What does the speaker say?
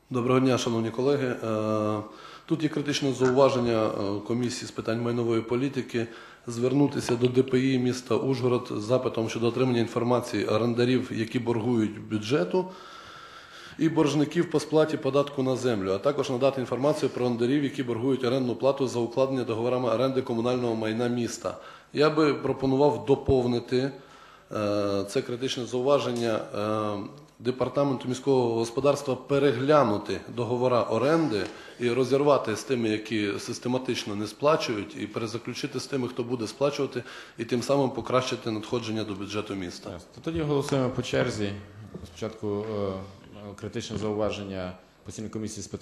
Доброго дня, шановні колеги. Тут є критичне зауваження комісії з питань майнової політики звернутися до ДПІ міста Ужгород з запитом щодо отримання інформації орендарів, які боргують бюджету, і боржників по сплаті податку на землю, а також надати інформацію про орендарів, які боргують орендну плату за укладення договорами оренди комунального майна міста. Я би пропонував доповнити це критичне зауваження Департаменту міського господарства переглянути договори оренди і розірвати з тими, які систематично не сплачують, і перезаключити з тими, хто буде сплачувати, і тим самим покращити надходження до бюджету міста. Тоді голосуємо по черзі. Спочатку критичне зауваження постійної комісії з питань